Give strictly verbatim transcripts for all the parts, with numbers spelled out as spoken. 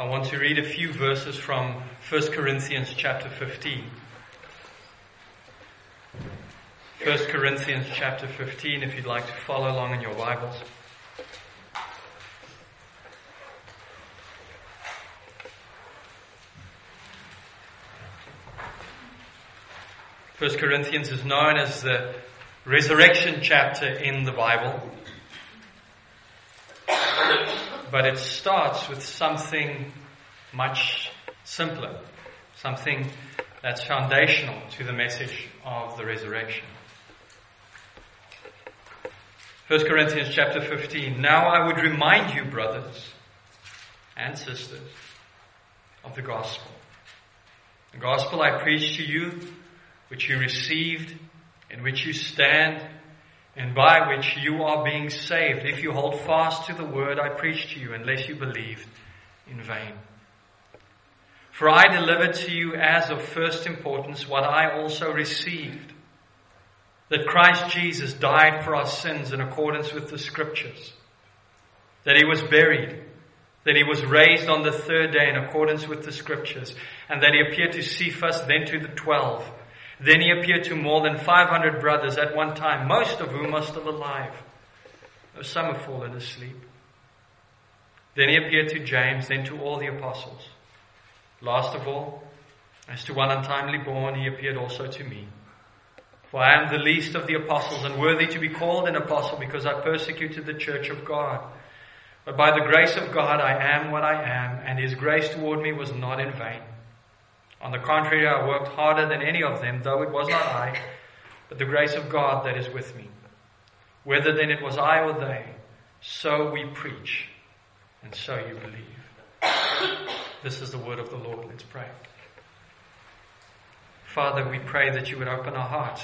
I want to read a few verses from First Corinthians chapter fifteen. First Corinthians chapter fifteen, if you'd like to follow along in your Bibles. First Corinthians is known as the resurrection chapter in the Bible. But it starts with something much simpler, something that's foundational to the message of the resurrection. First Corinthians chapter fifteen. Now I would remind you, brothers and sisters, of the gospel. The gospel I preached to you, which you received, in which you stand, and by which you are being saved, if you hold fast to the word I preached to you, unless you believed in vain. For I delivered to you as of first importance what I also received, that Christ Jesus died for our sins in accordance with the Scriptures, that he was buried, that he was raised on the third day in accordance with the Scriptures, and that he appeared to Cephas, then to the twelve. Then he appeared to more than five hundred brothers at one time, most of whom are still alive, though some have fallen asleep. Then he appeared to James, then to all the apostles. Last of all, as to one untimely born, he appeared also to me. For I am the least of the apostles, and worthy to be called an apostle, because I persecuted the church of God. But by the grace of God I am what I am, and his grace toward me was not in vain. On the contrary, I worked harder than any of them, though it was not I, but the grace of God that is with me. Whether then it was I or they, so we preach, and so you believe. This is the word of the Lord. Let's pray. Father, we pray that you would open our hearts,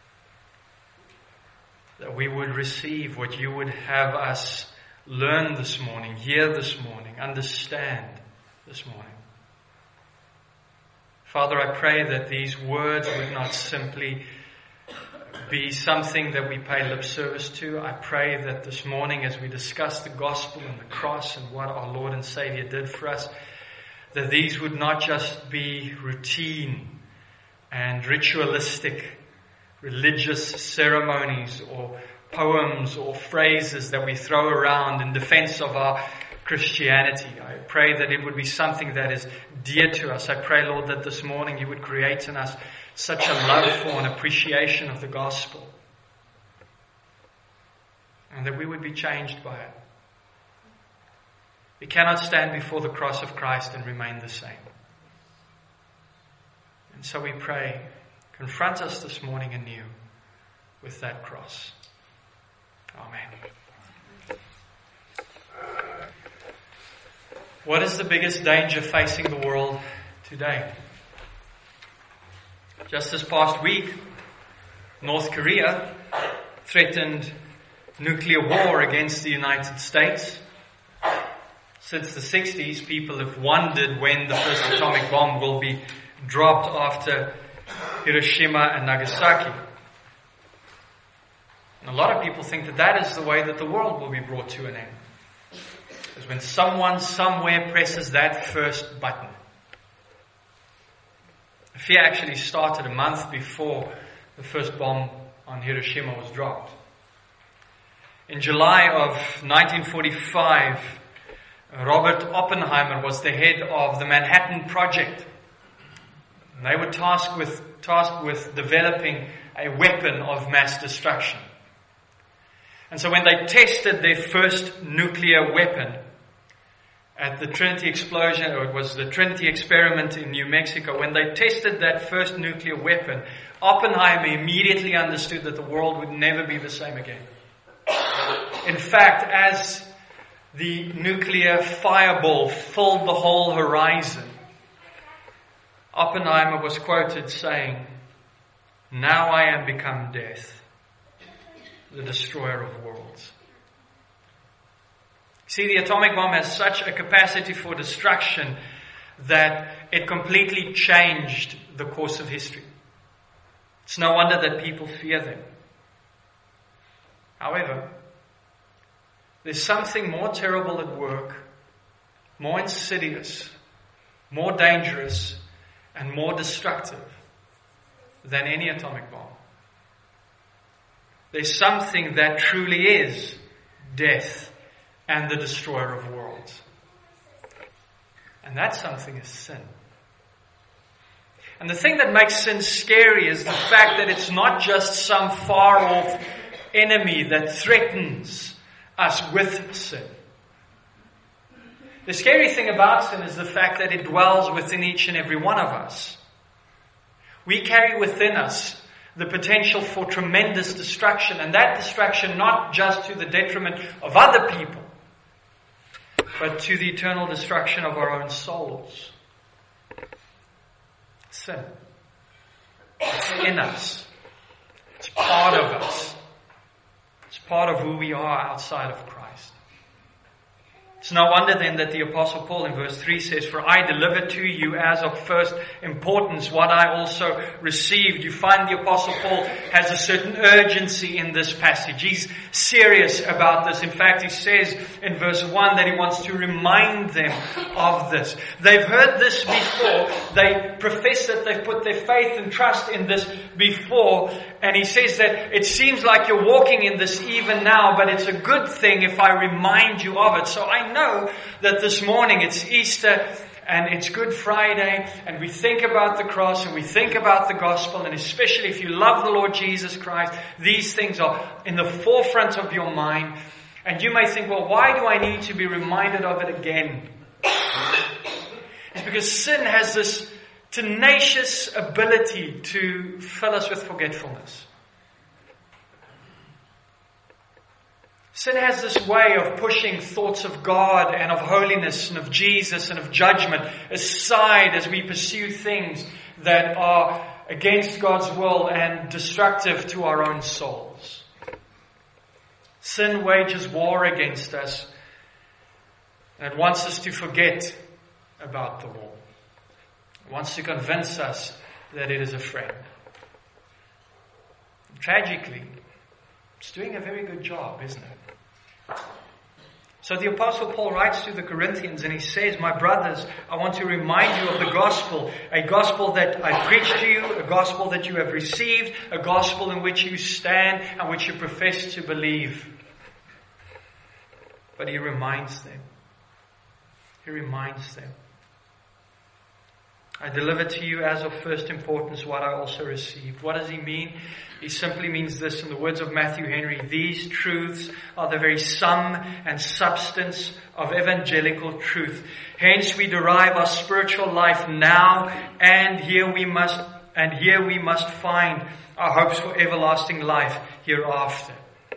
that we would receive what you would have us learn this morning, hear this morning, understand this morning. Father, I pray that these words would not simply be something that we pay lip service to. I pray that this morning, as we discuss the gospel and the cross and what our Lord and Savior did for us, that these would not just be routine and ritualistic religious ceremonies or poems or phrases that we throw around in defense of our Christianity. I pray that it would be something that is dear to us. I pray, Lord, that this morning you would create in us such a love for and appreciation of the gospel, and that we would be changed by it. We cannot stand before the cross of Christ and remain the same. And so we pray, confront us this morning anew with that cross. Amen. What is the biggest danger facing the world today? Just this past week, North Korea threatened nuclear war against the United States. Since the sixties, people have wondered when the first atomic bomb will be dropped after Hiroshima and Nagasaki. And a lot of people think that that is the way that the world will be brought to an end. Is when someone somewhere presses that first button. The fear actually started a month before the first bomb on Hiroshima was dropped. In July of nineteen forty-five, Robert Oppenheimer was the head of the Manhattan Project. And they were tasked with, tasked with developing a weapon of mass destruction. And so when they tested their first nuclear weapon at the Trinity explosion, or it was the Trinity experiment in New Mexico, when they tested that first nuclear weapon, Oppenheimer immediately understood that the world would never be the same again. In fact, as the nuclear fireball filled the whole horizon, Oppenheimer was quoted saying, "Now I am become death, the destroyer of worlds." See, the atomic bomb has such a capacity for destruction that it completely changed the course of history. It's no wonder that people fear them. However, there's something more terrible at work more insidious, more dangerous, and more destructive than any atomic bomb. There's something that truly is death and the destroyer of worlds. And that something is sin. And the thing that makes sin scary is the fact that it's not just some far-off enemy that threatens us with sin. The scary thing about sin is the fact that it dwells within each and every one of us. We carry within us the potential for tremendous destruction, and that destruction not just to the detriment of other people, but to the eternal destruction of our own souls. Sin. It's in us. It's part of us. It's part of who we are outside of Christ. It's no wonder then that the Apostle Paul in verse three says, "For I delivered to you as of first importance what I also received." You find the Apostle Paul has a certain urgency in this passage. He's serious about this. In fact, he says in verse one that he wants to remind them of this. They've heard this before. They profess that they've put their faith and trust in this before. And he says that it seems like you're walking in this even now, but it's a good thing if I remind you of it. So I know that this morning it's Easter and it's Good Friday, and we think about the cross and we think about the gospel, and especially if you love the Lord Jesus Christ, these things are in the forefront of your mind. And you may think, well, why do I need to be reminded of it again? It's because sin has this tenacious ability to fill us with forgetfulness. Sin has this way of pushing thoughts of God and of holiness and of Jesus and of judgment aside as we pursue things that are against God's will and destructive to our own souls. Sin wages war against us, and it wants us to forget about the war. It wants to convince us that it is a friend. Tragically, it's doing a very good job, isn't it? So the Apostle Paul writes to the Corinthians and he says, "My brothers, I want to remind you of the gospel, a gospel that I preached to you, a gospel that you have received, a gospel in which you stand and which you profess to believe." But he reminds them. He reminds them. "I delivered to you as of first importance what I also received." What does he mean? He simply means this in the words of Matthew Henry: "These truths are the very sum and substance of evangelical truth. Hence we derive our spiritual life now, and here we must and here we must find our hopes for everlasting life hereafter."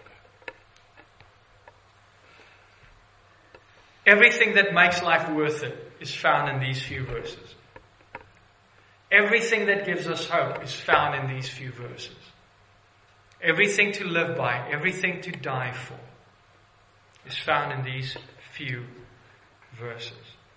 Everything that makes life worth it is found in these few verses. Everything that gives us hope is found in these few verses. Everything to live by, everything to die for, is found in these few verses.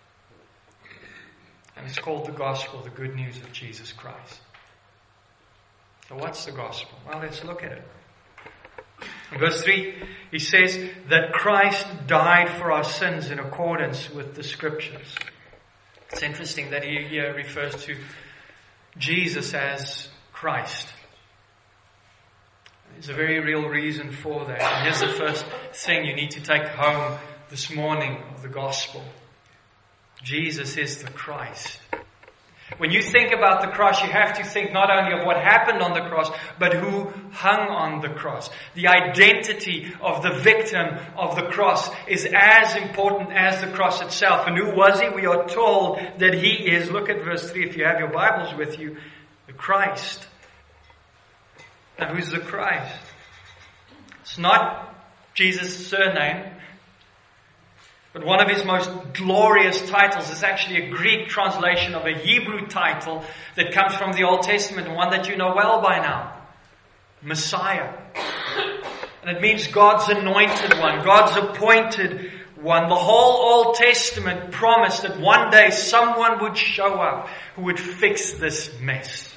And it's called the gospel, the good news of Jesus Christ. So what's the gospel? Well, let's look at it. In verse three, he says that Christ died for our sins in accordance with the Scriptures. It's interesting that he here refers to Jesus as Christ. There's a very real reason for that. And here's the first thing you need to take home this morning of the gospel. Jesus is the Christ. When you think about the cross, you have to think not only of what happened on the cross, but who hung on the cross. The identity of the victim of the cross is as important as the cross itself. And who was he? We are told that he is, look at verse three if you have your Bibles with you, the Christ. Now who's the Christ? It's not Jesus' surname, but one of his most glorious titles is actually a Greek translation of a Hebrew title that comes from the Old Testament, one that you know well by now. Messiah. And it means God's anointed one, God's appointed one. The whole Old Testament promised that one day someone would show up who would fix this mess.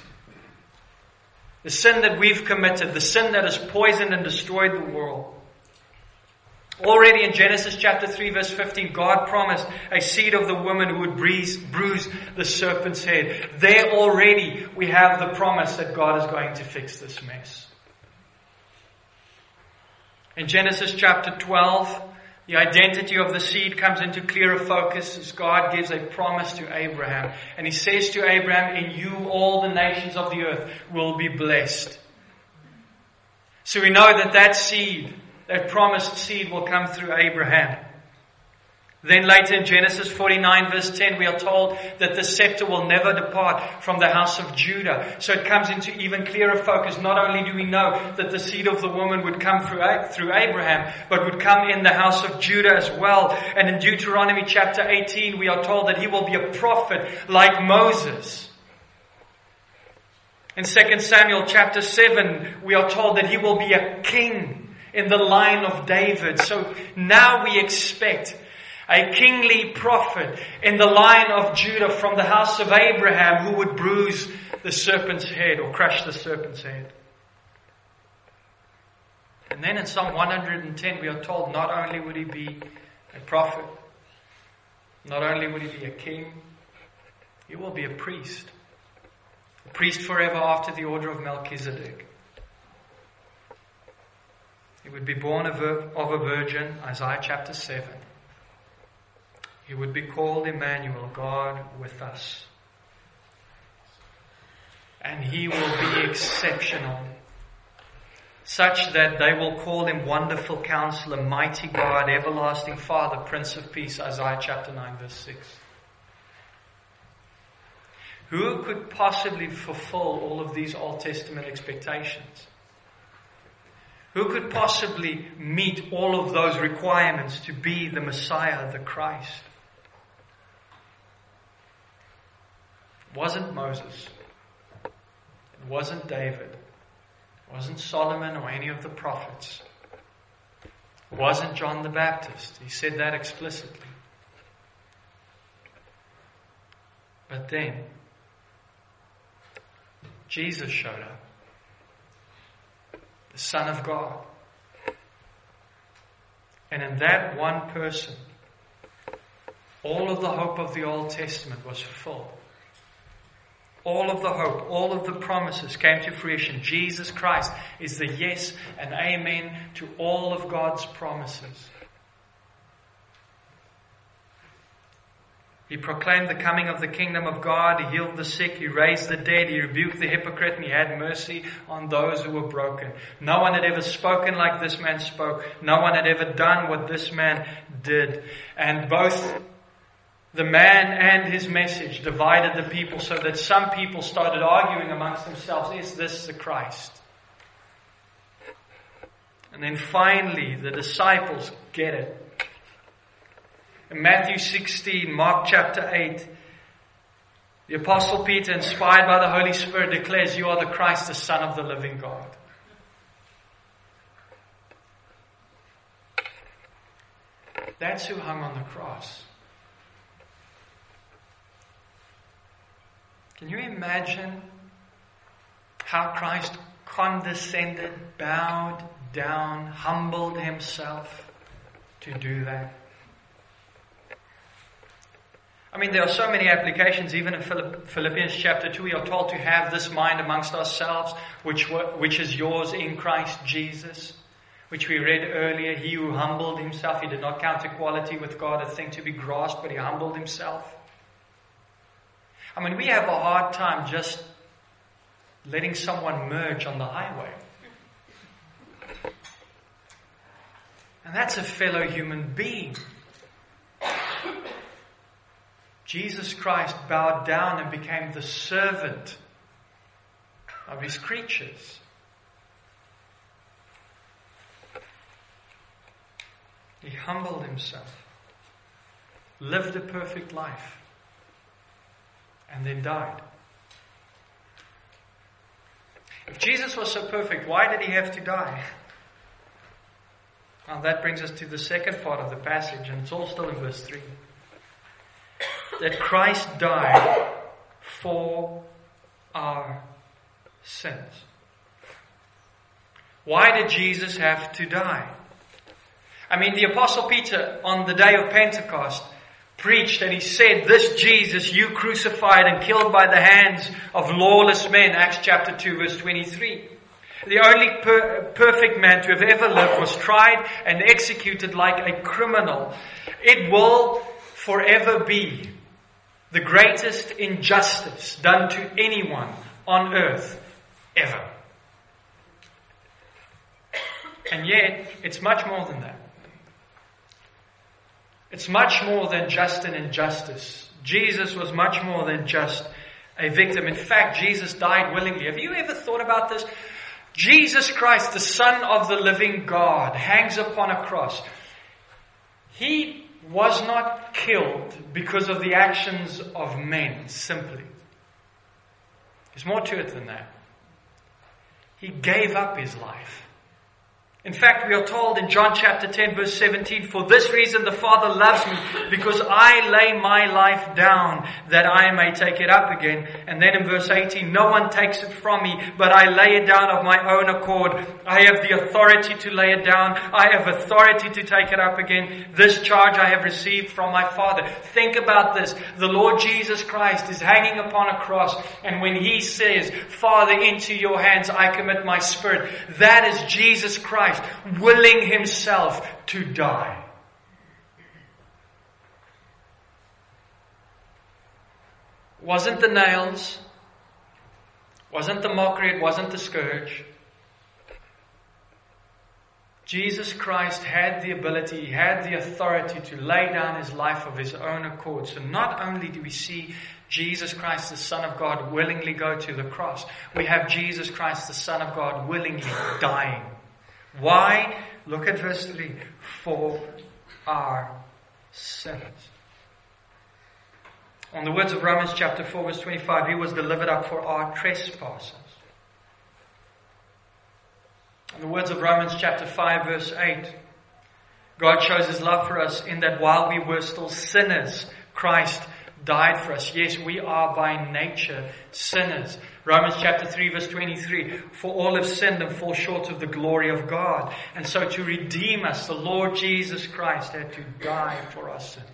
The sin that we've committed, the sin that has poisoned and destroyed the world. Already in Genesis chapter three verse fifteen, God promised a seed of the woman who would bruise, bruise the serpent's head. There already we have the promise that God is going to fix this mess. In Genesis chapter twelve, the identity of the seed comes into clearer focus as God gives a promise to Abraham. And He says to Abraham, in you all the nations of the earth will be blessed. So we know that that seed, that promised seed, will come through Abraham. Then later in Genesis forty-nine verse ten, we are told that the scepter will never depart from the house of Judah. So it comes into even clearer focus. Not only do we know that the seed of the woman would come through, through Abraham, but would come in the house of Judah as well. And in Deuteronomy chapter eighteen, we are told that he will be a prophet like Moses. In Second Samuel chapter seven, we are told that he will be a king in the line of David. So now we expect a kingly prophet in the line of Judah from the house of Abraham who would bruise the serpent's head or crush the serpent's head. And then in Psalm one hundred ten we are told not only would he be a prophet, not only would he be a king, he will be a priest. A priest forever after the order of Melchizedek. He would be born of a virgin, Isaiah chapter seven. He would be called Emmanuel, God with us. And he will be exceptional, such that they will call him Wonderful Counselor, Mighty God, Everlasting Father, Prince of Peace, Isaiah chapter nine verse six. Who could possibly fulfill all of these Old Testament expectations? Who could possibly meet all of those requirements to be the Messiah, the Christ? It wasn't Moses. It wasn't David. It wasn't Solomon or any of the prophets. It wasn't John the Baptist. He said that explicitly. But then, Jesus showed up. The Son of God. And in that one person, all of the hope of the Old Testament was fulfilled. All of the hope, all of the promises came to fruition. Jesus Christ is the yes and amen to all of God's promises. He proclaimed the coming of the kingdom of God. He healed the sick. He raised the dead. He rebuked the hypocrite, and he had mercy on those who were broken. No one had ever spoken like this man spoke. No one had ever done what this man did. And both the man and his message divided the people, so that some people started arguing amongst themselves, is this the Christ? And then finally, the disciples get it. In Matthew sixteen, Mark chapter eight, the Apostle Peter, inspired by the Holy Spirit, declares, you are the Christ, the Son of the living God. That's who hung on the cross. Can you imagine how Christ condescended, bowed down, humbled himself to do that? I mean, there are so many applications. Even in Philippians chapter two, we are told to have this mind amongst ourselves, which which is yours in Christ Jesus, which we read earlier. He who humbled himself, he did not count equality with God a thing to be grasped, but he humbled himself. I mean, we have a hard time just letting someone merge on the highway. And that's a fellow human being. Jesus Christ bowed down and became the servant of his creatures. He humbled himself, lived a perfect life, and then died. If Jesus was so perfect, why did he have to die? Well, that brings us to the second part of the passage, and it's all still in verse three. That Christ died for our sins. Why did Jesus have to die? I mean, the Apostle Peter on the day of Pentecost preached and he said, this Jesus you crucified and killed by the hands of lawless men, Acts chapter two verse twenty-three. The only per- perfect man to have ever lived was tried and executed like a criminal. It will forever be the greatest injustice done to anyone on earth ever. And yet, it's much more than that. It's much more than just an injustice. Jesus was much more than just a victim. In fact, Jesus died willingly. Have you ever thought about this? Jesus Christ, the Son of the living God, hangs upon a cross. He was not killed because of the actions of men, simply. There's more to it than that. He gave up his life. In fact, we are told in John chapter ten verse seventeen, for this reason the Father loves me, because I lay my life down that I may take it up again. And then in verse eighteen, no one takes it from me, but I lay it down of my own accord. I have the authority to lay it down. I have authority to take it up again. This charge I have received from my Father. Think about this. The Lord Jesus Christ is hanging upon a cross, and when He says, Father, into your hands I commit my spirit, that is Jesus Christ willing Himself to die. Wasn't the nails, wasn't the mockery, it wasn't the scourge. Jesus Christ had the ability, He had the authority to lay down His life of His own accord. So not only do we see Jesus Christ, the Son of God, willingly go to the cross, we have Jesus Christ, the Son of God, willingly dying. Why? Look at verse three. For our sins. On the words of Romans chapter four verse twenty-five, He was delivered up for our trespasses. On the words of Romans chapter five verse eight, God shows His love for us in that while we were still sinners, Christ died for us. Yes, we are by nature sinners. Romans chapter three verse twenty-three, for all have sinned and fall short of the glory of God. And so to redeem us, the Lord Jesus Christ had to die for our sins.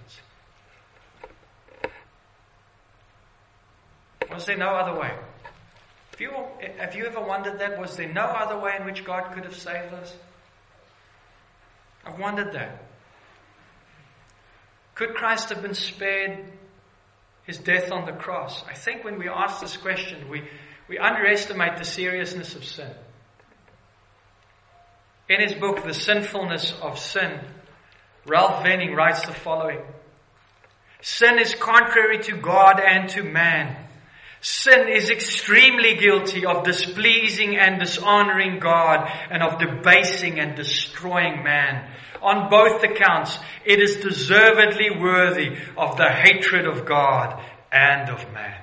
Was there no other way? Have you, have you ever wondered that? Was there no other way in which God could have saved us? I've wondered that. Could Christ have been spared His death on the cross? I think when we ask this question, we, we underestimate the seriousness of sin. In his book, The Sinfulness of Sin, Ralph Venning writes the following. Sin is contrary to God and to man. Sin is extremely guilty of displeasing and dishonoring God and of debasing and destroying man. On both accounts, it is deservedly worthy of the hatred of God and of man.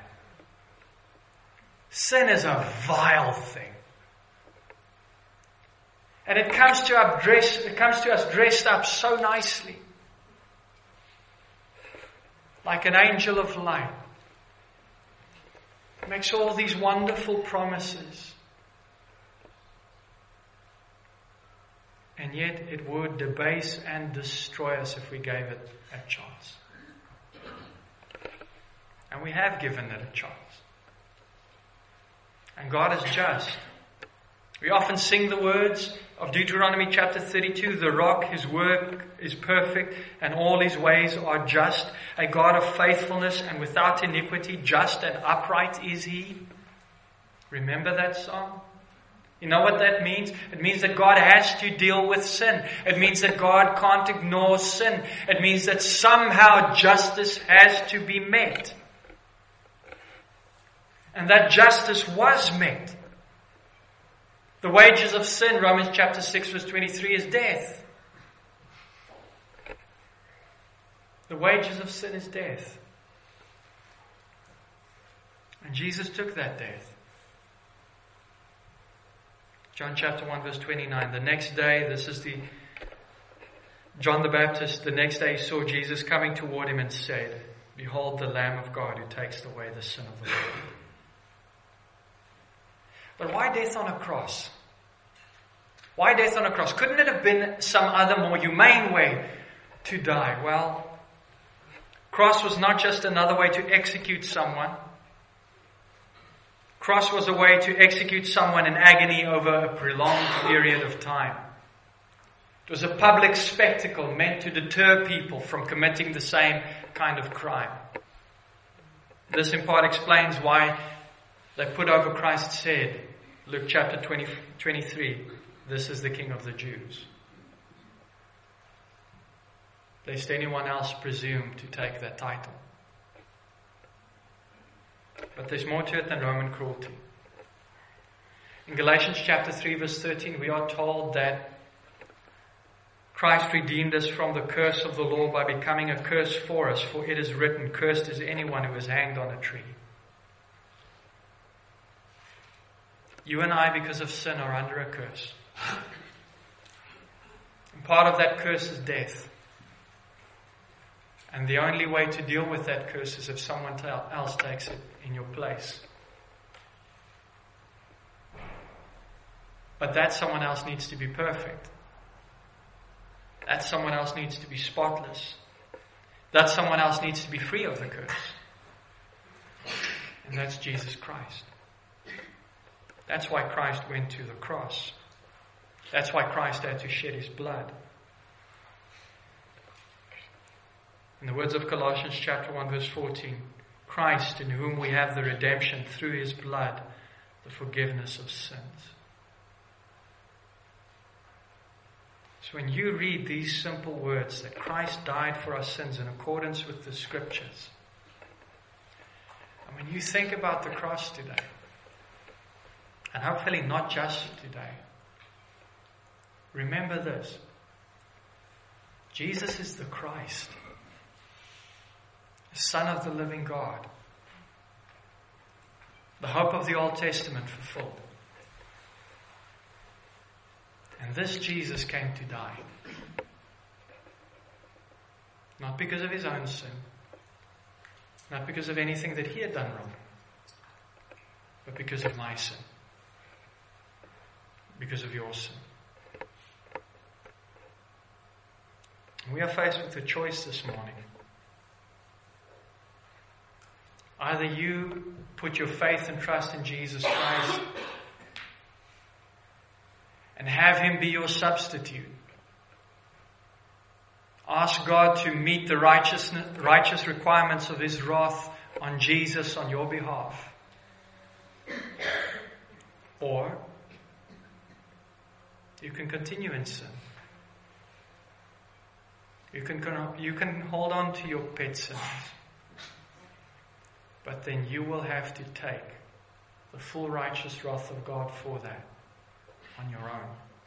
Sin is a vile thing. And it comes to us dressed, it comes to us dressed up so nicely. Like an angel of light. It makes all these wonderful promises. And yet it would debase and destroy us if we gave it a chance. And we have given it a chance. And God is just. We often sing the words of Deuteronomy chapter thirty-two, the rock, His work is perfect and all His ways are just. A God of faithfulness and without iniquity, just and upright is He. Remember that song? You know what that means? It means that God has to deal with sin. It means that God can't ignore sin. It means that somehow justice has to be met. And that justice was met. The wages of sin, Romans chapter six verse twenty-three, is death. The wages of sin is death. And Jesus took that death. John chapter one verse twenty-nine. The next day, this is the John the Baptist, the next day he saw Jesus coming toward him and said, Behold the Lamb of God who takes away the sin of the world. But why death on a cross? Why death on a cross? Couldn't it have been some other more humane way to die? Well, cross was not just another way to execute someone. Cross was a way to execute someone in agony over a prolonged period of time. It was a public spectacle meant to deter people from committing the same kind of crime. This in part explains why they put over Christ's head, Luke chapter twenty, twenty-three, "This is the King of the Jews." Lest anyone else presume to take that title. But there's more to it than Roman cruelty. In Galatians chapter three verse thirteen, we are told that Christ redeemed us from the curse of the law by becoming a curse for us, for it is written, "Cursed is anyone who is hanged on a tree." You and I, because of sin, are under a curse. And part of that curse is death. And the only way to deal with that curse is if someone else takes it in your place. But that someone else needs to be perfect. That someone else needs to be spotless. That someone else needs to be free of the curse. And that's Jesus Christ. That's why Christ went to the cross. That's why Christ had to shed his blood. In the words of Colossians chapter one verse fourteen, Christ, in whom we have the redemption through his blood, the forgiveness of sins. So when you read these simple words that Christ died for our sins in accordance with the scriptures, and when you think about the cross today, and hopefully not just today, remember this: Jesus is the Christ, the Son of the living God, the hope of the Old Testament fulfilled. And this Jesus came to die. Not because of his own sin, not because of anything that he had done wrong, but because of my sin, because of your sin. We are faced with a choice this morning. Either you put your faith and trust in Jesus Christ and have him be your substitute. Ask God to meet the righteous, righteous requirements of his wrath on Jesus on your behalf. Or you can continue in sin. You can, you can hold on to your pet sins. But then you will have to take the full righteous wrath of God for that on your own.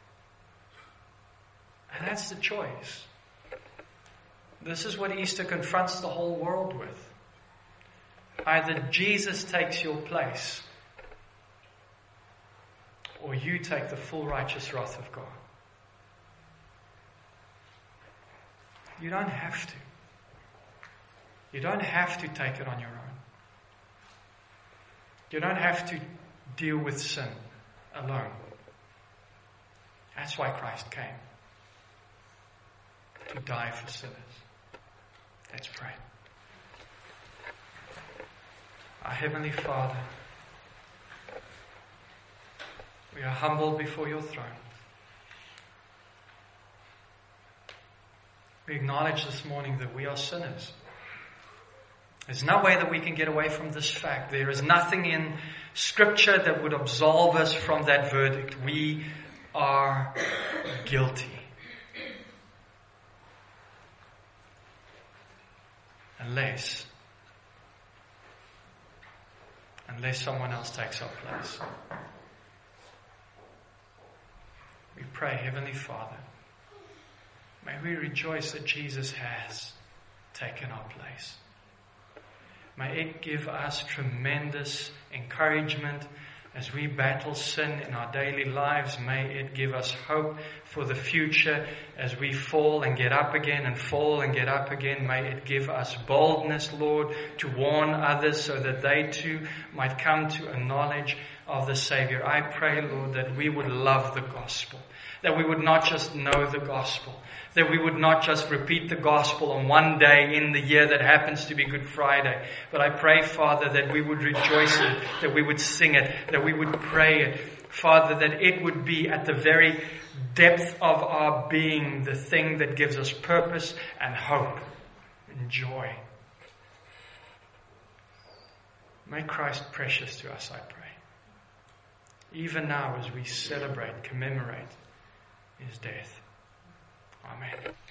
And that's the choice. This is what Easter confronts the whole world with. Either Jesus takes your place, or you take the full righteous wrath of God. You don't have to. You don't have to take it on your own. You don't have to deal with sin alone. That's why Christ came. To die for sinners. Let's pray. Our Heavenly Father, we are humbled before your throne. We acknowledge this morning that we are sinners. There's no way that we can get away from this fact. There is nothing in Scripture that would absolve us from that verdict. We are guilty. Unless, unless someone else takes our place. We pray, Heavenly Father, may we rejoice that Jesus has taken our place. May it give us tremendous encouragement as we battle sin in our daily lives. May it give us hope for the future as we fall and get up again and fall and get up again. May it give us boldness, Lord, to warn others so that they too might come to a knowledge of the Savior. I pray, Lord, that we would love the gospel, that we would not just know the gospel, that we would not just repeat the gospel on one day in the year that happens to be Good Friday. But I pray, Father, that we would rejoice in it, that we would sing it, that we would pray it. Father, that it would be at the very depth of our being the thing that gives us purpose and hope and joy. Make Christ precious to us, I pray. Even now as we celebrate, commemorate His death. Amen.